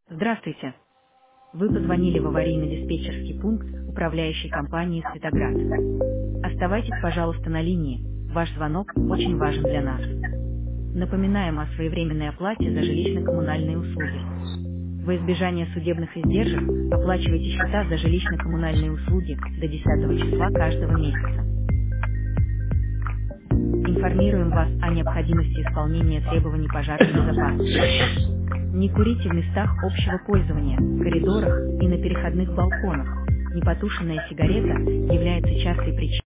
Здравствуйте. Вы позвонили в аварийно-диспетчерский пункт управляющей компании «Светоград». Оставайтесь, пожалуйста, на линии. Ваш звонок очень важен для нас. Напоминаем о своевременной оплате за жилищно-коммунальные услуги. Во избежание судебных издержек оплачивайте счета за жилищно-коммунальные услуги до 10 числа каждого месяца. Информируем вас о необходимости исполнения требований пожарной безопасности. Не курите в местах общего пользования, коридорах и на переходных балконах. Непотушенная сигарета является частой причиной